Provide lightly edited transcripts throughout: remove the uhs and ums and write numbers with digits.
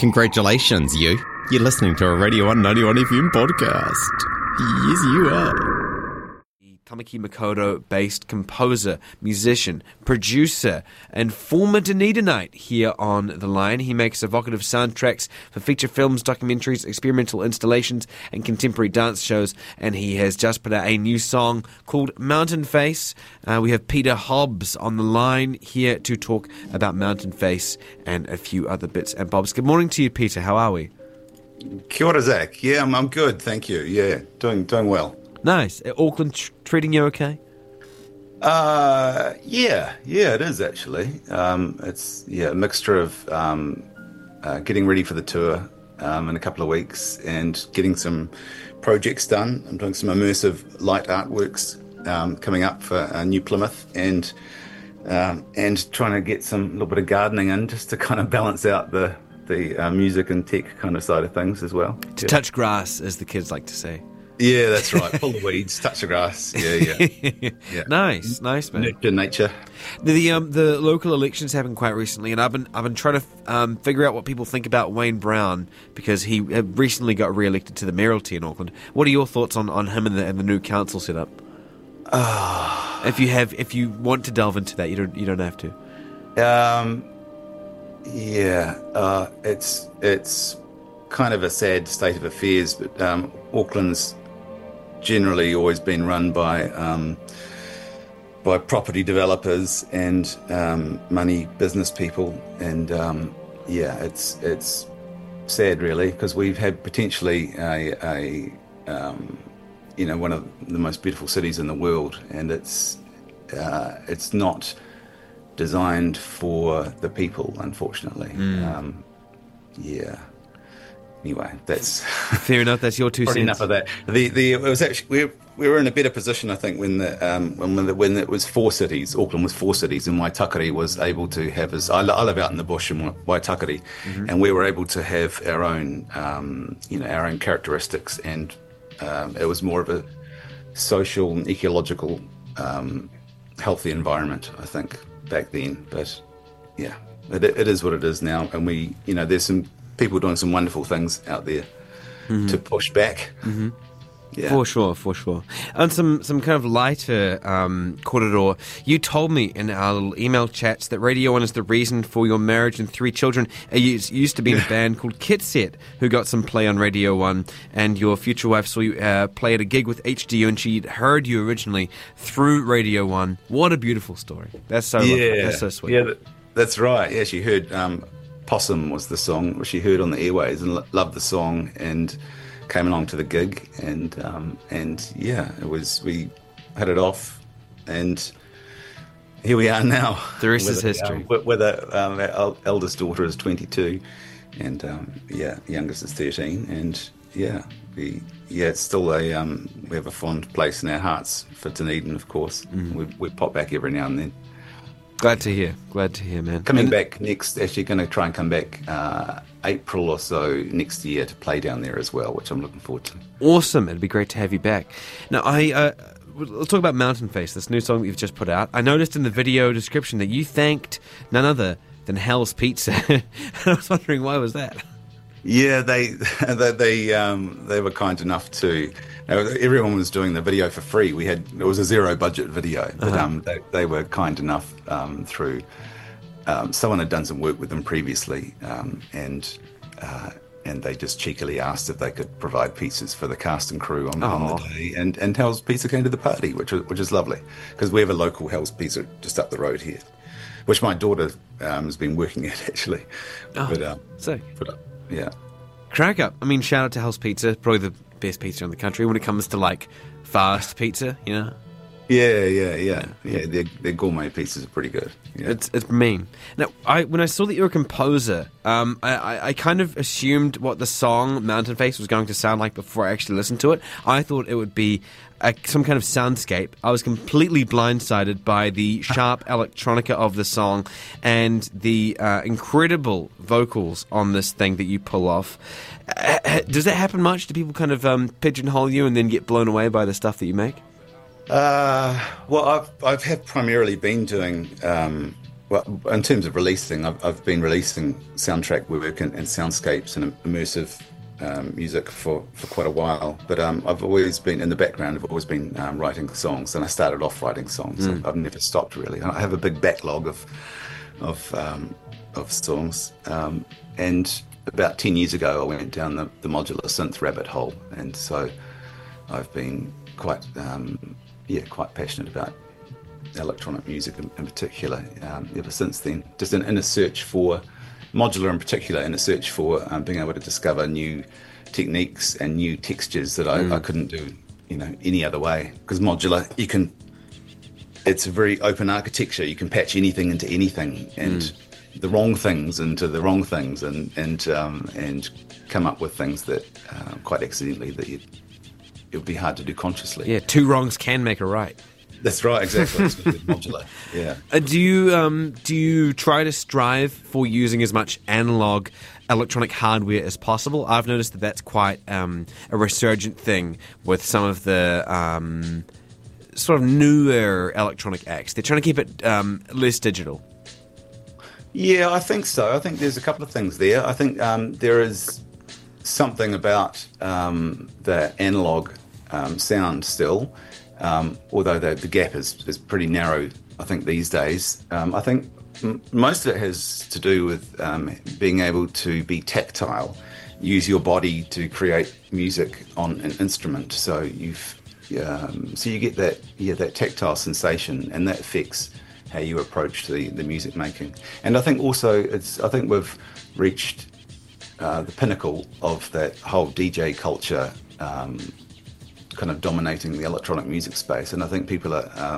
Congratulations, you. You're listening to a Radio 191 FM podcast. Yes, you are. Tamaki Makaurau-based composer, musician, producer, and former Dunedinite here on The Line. He makes evocative soundtracks for feature films, documentaries, experimental installations, and contemporary dance shows. And he has just put out a new song called Mountain Face. We have Peter Hobbs on the line here to talk about Mountain Face and a few other bits and bobs. Good morning to you, Peter. How are we? Kia ora, Zach. Yeah, I'm good, thank you. Yeah, doing well. Nice. Auckland treating you okay? Yeah, it is actually. It's a mixture of getting ready for the tour in a couple of weeks and getting some projects done. I'm doing some immersive light artworks coming up for New Plymouth and trying to get a little bit of gardening in just to kind of balance out the music and tech kind of side of things as well. To touch grass, as the kids like to say. Yeah, that's right. Pull the weeds, touch the grass. Yeah. Nice, man. Nurture nature. The local elections happened quite recently, and I've been trying to figure out what people think about Wayne Brown because he recently got re-elected to the mayoralty in Auckland. What are your thoughts on him and the new council setup? If you want to delve into that, you don't have to. It's kind of a sad state of affairs, but Auckland's generally always been run by property developers and money business people, and it's sad really because we've had potentially a one of the most beautiful cities in the world, and it's not designed for the people, unfortunately. Anyway, that's fair enough. That's your 2 cents. Enough of that. It was actually we were in a better position, I think, when it was 4 cities. Auckland was 4 cities, and Waitakere was able to have his. I live out in the bush in Waitakere, and we were able to have our own, our own characteristics, and it was more of a social and ecological, healthy environment, I think, back then. But yeah, it is what it is now, and there's some people doing some wonderful things out there to push back. Yeah. For sure. And some kind of lighter corridor. You told me in our little email chats that Radio 1 is the reason for your marriage and 3 children. You used to be in a band called Kitset who got some play on Radio 1, and your future wife saw you play at a gig with HDU, and she'd heard you originally through Radio 1. What a beautiful story. That's so lovely. That's so sweet. Yeah, that's right. Yeah, she heard Possum was the song she heard on the airways and loved the song and came along to the gig, and it was, we hit it off, and here we are now. The rest is history. With our eldest daughter is 22, and youngest is 13, and it's still we have a fond place in our hearts for Dunedin, of course. We pop back every now and then. Glad to hear, man. Coming back next, actually going to try and come back April or so next year to play down there as well, which I'm looking forward to. Awesome. It'd be great to have you back. Now, let's talk about Mountain Face, this new song that you've just put out. I noticed in the video description that you thanked none other than Hell's Pizza. And I was wondering, why was that? Yeah, they were kind enough to. Everyone was doing the video for free. It was a zero budget video, but they were kind enough through. Someone had done some work with them previously, and they just cheekily asked if they could provide pizzas for the cast and crew on the day. And Hell's Pizza came to the party, which is lovely because we have a local Hell's Pizza just up the road here, which my daughter has been working at actually. Sick. Yeah. Crack up. I mean, shout out to Hell's Pizza, probably the best pizza in the country when it comes to like fast pizza, you know? Yeah. Their gourmet pizzas are pretty good. Yeah. It's mean. Now, when I saw that you were a composer, I kind of assumed what the song Mountain Face was going to sound like before I actually listened to it. I thought it would be some kind of soundscape. I was completely blindsided by the sharp electronica of the song and the incredible vocals on this thing that you pull off. Does that happen much? Do people kind of pigeonhole you and then get blown away by the stuff that you make? Well, I've primarily been doing Well, in terms of releasing, I've been releasing soundtrack work and soundscapes and immersive music for quite a while. But I've always been in the background. I've always been writing songs, and I started off writing songs. I've never stopped really. I have a big backlog of songs. And about 10 years ago, I went down the modular synth rabbit hole, and so I've been quite passionate about electronic music in particular ever since then. Just in a search for modular in particular, in a search for being able to discover new techniques and new textures that I couldn't do, any other way. Because modular, it's a very open architecture. You can patch anything into anything, and the wrong things into the wrong things, and come up with things that quite accidentally that it would be hard to do consciously. Yeah, two wrongs can make a right. That's right, exactly. It's modular. Yeah. Do you try to strive for using as much analog electronic hardware as possible? I've noticed that that's quite a resurgent thing with some of the sort of newer electronic acts. They're trying to keep it less digital. Yeah, I think so. I think there's a couple of things there. I think there is something about the analog sound still. Although the gap is pretty narrow, I think, these days. I think most of it has to do with being able to be tactile, use your body to create music on an instrument. So you get that tactile sensation, and that affects how you approach the music making. And I think also I think we've reached the pinnacle of that whole DJ culture. Kind of dominating the electronic music space, and I think people are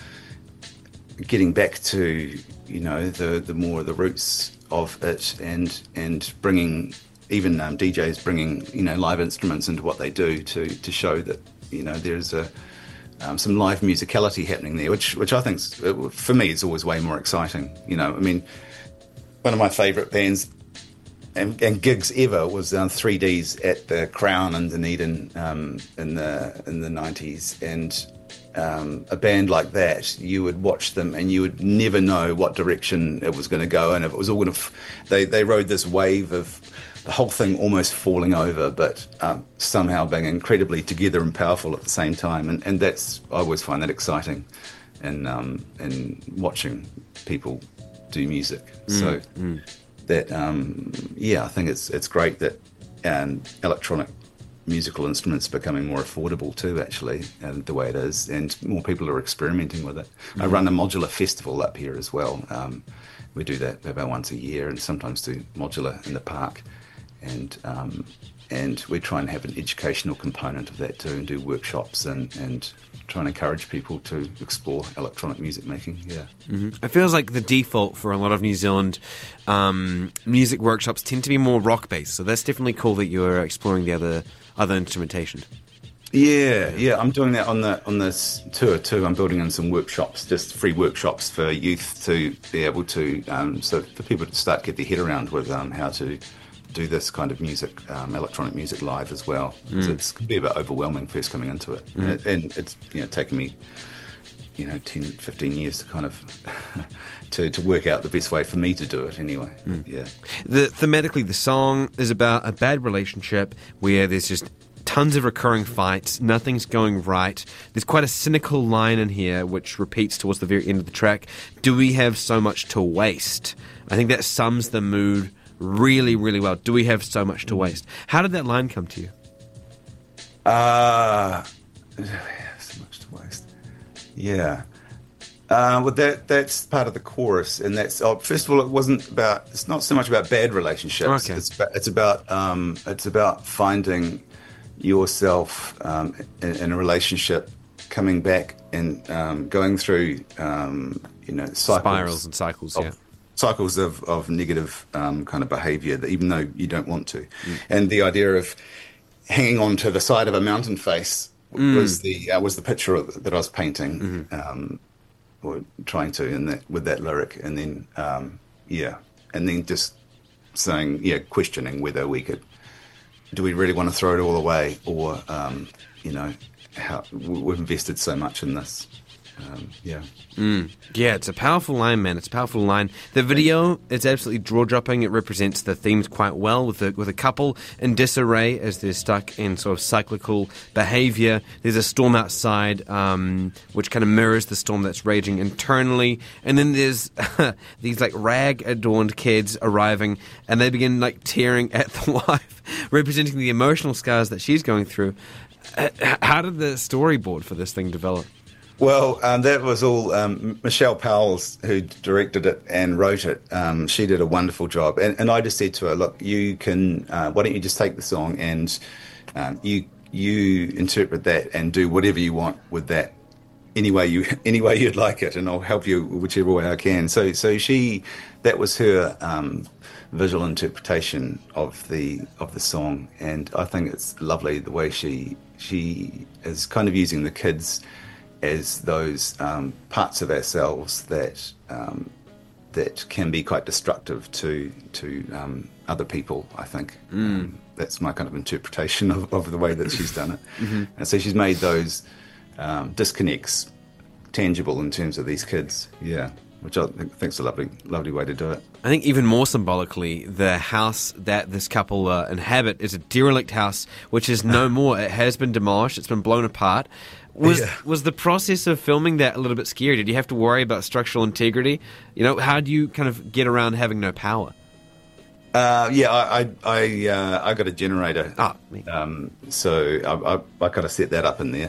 getting back to the more the roots of it, and bringing even DJs bringing live instruments into what they do to show that there's some live musicality happening there, which I think for me is always way more exciting. I mean, one of my favourite bands and gigs ever was 3Ds at the Crown in Dunedin in the 90s, and a band like that, you would watch them and you would never know what direction it was going to go, and if it was all going to they rode this wave of the whole thing almost falling over, but somehow being incredibly together and powerful at the same time, and that's, I always find that exciting, and watching people do music. That I think it's great that electronic musical instruments are becoming more affordable too, actually, and the way it is, and more people are experimenting with it. I run a modular festival up here as well. We do that about once a year, and sometimes do modular in the park, and we try and have an educational component of that too, and do workshops and try and encourage people to explore electronic music making. It feels like the default for a lot of New Zealand music workshops tend to be more rock based, so that's definitely cool that you're exploring the other instrumentation. Yeah, I'm doing that on this tour too. I'm building in some workshops, just free workshops for youth to be able to so for people to start to get their head around with how to do this kind of music, electronic music live as well. It can be a bit overwhelming first coming into it, and it's taken me 10, 15 years to kind of to work out the best way for me to do it anyway. Thematically, the song is about a bad relationship where there's just tons of recurring fights, nothing's going right. There's quite a cynical line in here which repeats towards the very end of the track. Do we have so much to waste? I think that sums the mood really, really well. Do we have so much to waste? How did that line come to you? So much to waste. Yeah. Well, that's part of the chorus, and that's first of all, it's not so much about bad relationships. Okay. It's about finding yourself in a relationship, coming back and going through spirals and cycles. Cycles of negative kind of behaviour, that even though you don't want to, and the idea of hanging on to the side of a mountain face was the picture that I was painting, or trying to, with that lyric, and then and then just saying, questioning whether do we really want to throw it all away, or how we've invested so much in this. Yeah. Yeah, it's a powerful line, man. It's a powerful line. The video is absolutely jaw-dropping. It represents the themes quite well with a couple in disarray as they're stuck in sort of cyclical behavior. There's a storm outside, which kind of mirrors the storm that's raging internally. And then there's these like rag-adorned kids arriving, and they begin like tearing at the wife, representing the emotional scars that she's going through. How did the storyboard for this thing develop? Well, that was all Michelle Powell's who directed it and wrote it. She did a wonderful job. And I just said to her, look, you can, why don't you just take the song and you interpret that and do whatever you want with that any way you'd like it, and I'll help you whichever way I can. So that was her visual interpretation of the song, and I think it's lovely the way she is kind of using the kids as those parts of ourselves that can be quite destructive to other people, I think. That's my kind of interpretation of the way that she's done it. And so she's made those disconnects tangible in terms of these kids, which I think is a lovely way to do it. I think even more symbolically, the house that this couple inhabit is a derelict house, which is no more. It has been demolished. It's been blown apart. Was the process of filming that a little bit scary? Did you have to worry about structural integrity? How do you kind of get around having no power? I got a generator. So I kind of set that up in there.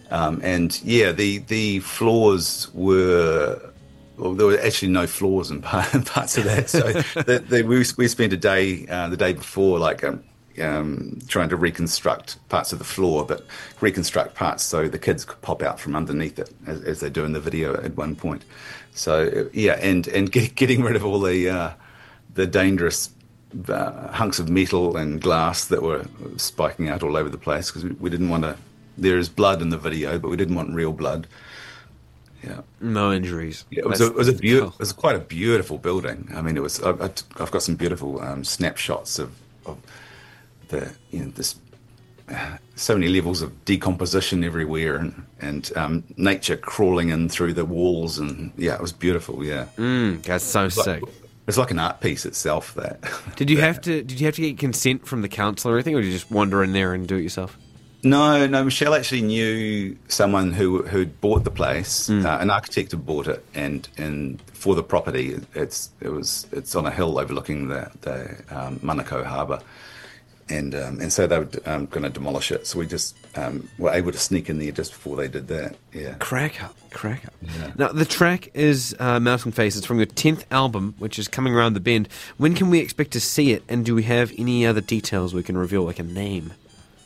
The floors were... Well, there were actually no floors in parts of that. So we spent a day, the day before, trying to reconstruct parts of the floor, but reconstruct parts so the kids could pop out from underneath it, as they do in the video at one point. So and getting rid of all the dangerous hunks of metal and glass that were spiking out all over the place, because we didn't want to. There is blood in the video, but we didn't want real blood. Yeah, no injuries. Yeah, it was quite a beautiful building. I mean, it was. I've got some beautiful snapshots of the this so many levels of decomposition everywhere, and nature crawling in through the walls, and it was beautiful. Yeah, that's so sick. It's like an art piece itself. That did you have to get consent from the council or anything, or did you just wander in there and do it yourself? No. Michelle actually knew someone who'd bought the place. An architect had bought it, and for the property, it's on a hill overlooking the Manukau Harbour, and so they were going to demolish it. So we just were able to sneak in there just before they did that. Yeah, crack up. Yeah. Now the track is Mountain Face. It's from your 10th album, which is coming around the bend. When can we expect to see it? And do we have any other details we can reveal, like a name?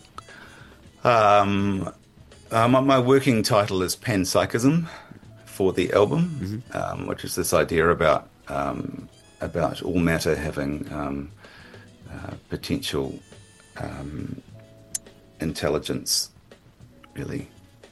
My working title is Panpsychism for the album, which is this idea about all matter having potential intelligence, really.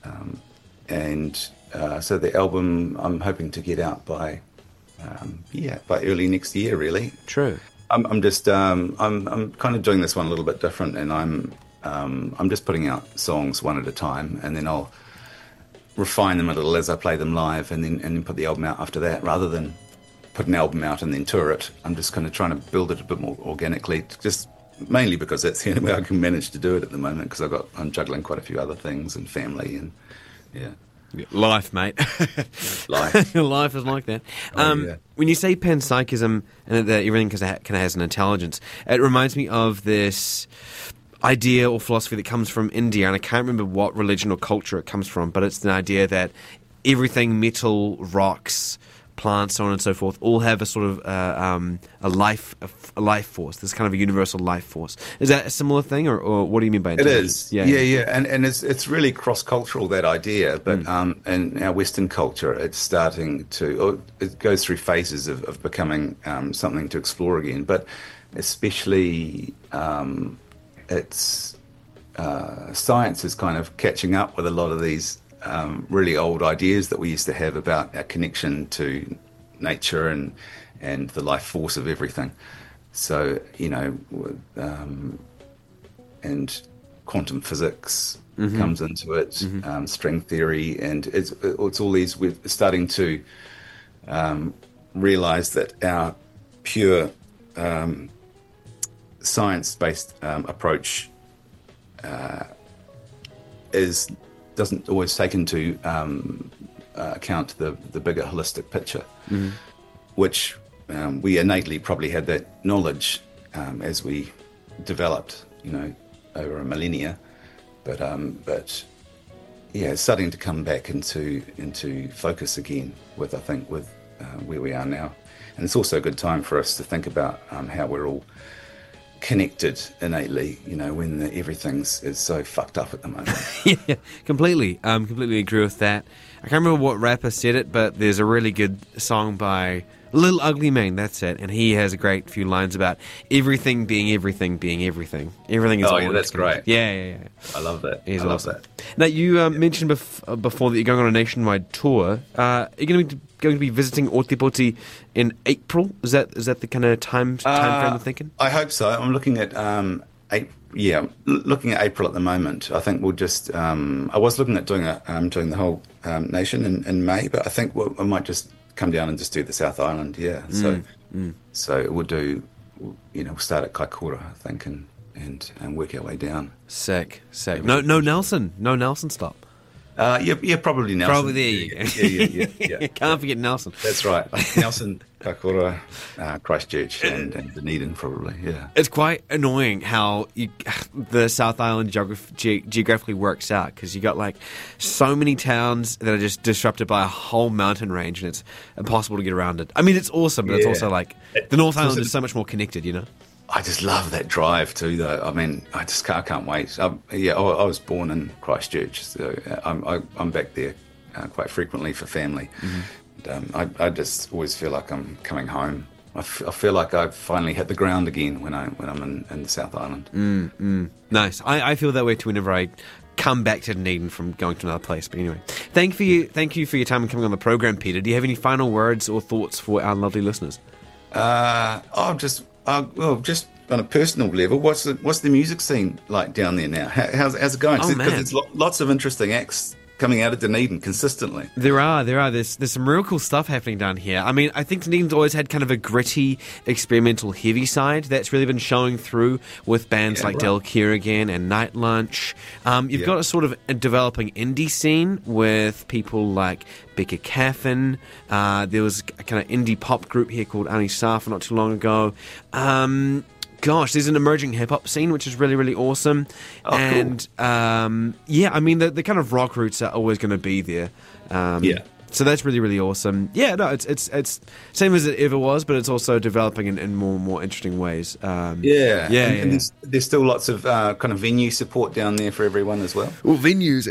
So the album I'm hoping to get out by early next year, really. True. I'm just I'm kind of doing this one a little bit different, and I'm just putting out songs one at a time, and then I'll refine them a little as I play them live, and then put the album out after that, rather than put an album out and then tour it. I'm just kind of trying to build it a bit more organically, just mainly because that's the only way I can manage to do it at the moment, because I'm juggling quite a few other things and family and life, mate. Life. Life is like that. When you say panpsychism and that everything kind of has an intelligence, it reminds me of this idea or philosophy that comes from India, and I can't remember what religion or culture it comes from, but it's an idea that everything, metal, rocks, plants, so on and so forth, all have a sort of a life force. This kind of a universal life force. Is that a similar thing, or what do you mean by intelligence? It is. Yeah. And it's really cross-cultural, that idea, but in our Western culture, it's starting to, it goes through phases of becoming something to explore again, but especially it's science is kind of catching up with a lot of these really old ideas that we used to have about our connection to nature and the life force of everything. So, and quantum physics comes into it, string theory, and it's all these. We're starting to realize that our pure science-based approach doesn't always take into account the bigger holistic picture, which we innately probably had that knowledge as we developed, over a millennia, but yeah, it's starting to come back into focus again with where we are now, and it's also a good time for us to think about how we're all connected innately, when everything's is so fucked up at the moment. Yeah, completely agree with that. I can't remember what rapper said it, but there's a really good song by Lil Ugly Mane, that's it, and he has a great few lines about everything being everything being everything. Everything is. Oh, yeah, that's great. Yeah. I love that. He's I love awesome. that. Now, you mentioned before that you're going on a nationwide tour. Are you going to be visiting Ōtepoti in April? Is that the kind of time frame you're thinking? I hope so. I'm looking at looking at April at the moment. I think we'll just. I was looking at doing the whole nation in May, but I think I might just come down and just do the South Island. Yeah. So we'll do. We'll start at Kaikoura, I think, and work our way down. Sick. No Nelson stop. Yeah, probably Nelson. Probably there you go. Yeah. Can't forget Nelson. That's right. Nelson, Kaikoura, Christchurch, and Dunedin, probably. Yeah. It's quite annoying how the South Island geographically works out, because you got like so many towns that are just disrupted by a whole mountain range, and it's impossible to get around it. I mean, it's awesome, but it's also like the North Island is so much more connected, I just love that drive too, though. I mean, I can't wait. I was born in Christchurch, so I'm back there quite frequently for family. And, I just always feel like I'm coming home. I feel like I've finally hit the ground again when I'm in the South Island. Nice. I feel that way too whenever I come back to Dunedin from going to another place. But anyway, thank you for your time and coming on the program, Peter. Do you have any final words or thoughts for our lovely listeners? Just on a personal level, what's the music scene like down there now? How's it going? Because there's lots of interesting acts coming out of Dunedin consistently. There are. There's some real cool stuff happening down here. I mean, I think Dunedin's always had kind of a gritty, experimental, heavy side that's really been showing through with bands like Del Kierrigan and Night Lunch. You've got a sort of developing indie scene with people like Becca Caffin. There was a kind of indie pop group here called Ani Safa not too long ago. There's an emerging hip-hop scene, which is really, really awesome. And, cool. I mean, the kind of rock roots are always going to be there. So that's really, really awesome. Yeah, no, it's same as it ever was, but it's also developing in more interesting ways. And there's still lots of kind of venue support down there for everyone as well. Well, venues,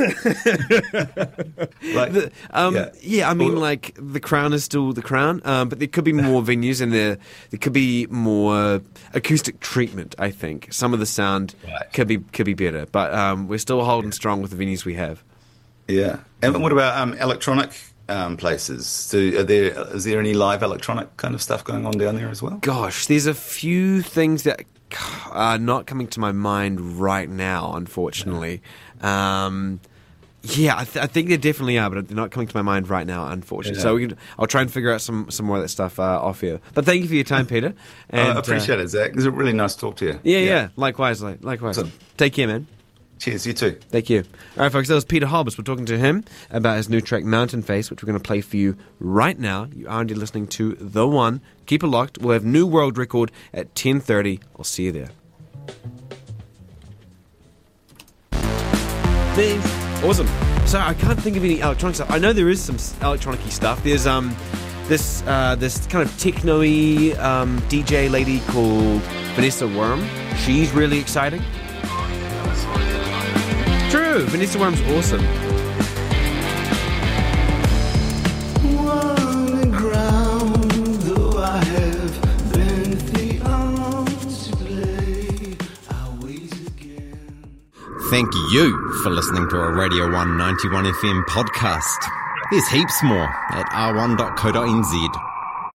I mean, like the Crown is still the Crown, but there could be more venues, and there could be more acoustic treatment. I think some of the sound could be better, but we're still holding strong with the venues we have. Yeah. And what about electronic places? Is there any live electronic kind of stuff going on down there as well? Gosh, there's a few things that are not coming to my mind right now, unfortunately. I think there definitely are, but they're not coming to my mind right now, unfortunately. So I'll try and figure out some more of that stuff off here. But thank you for your time, Peter. And, I appreciate it, Zach. It was a really nice to talk to you. Yeah. Likewise. So, take care, man. Cheers, you too. Thank you. All right, folks, that was Peter Hobbs. We're talking to him about his new track, Mountain Face, which we're going to play for you right now. You are indeed listening to The One. Keep it locked. We'll have New World Record at 10:30. I'll see you there. Awesome. So I can't think of any electronic stuff. I know there is some electronic-y stuff. There's this kind of techno-y DJ lady called Vanessa Worm. She's really exciting. True, Vanessa Worm's awesome. Thank you for listening to a Radio 191 FM podcast. There's heaps more at r1.co.nz.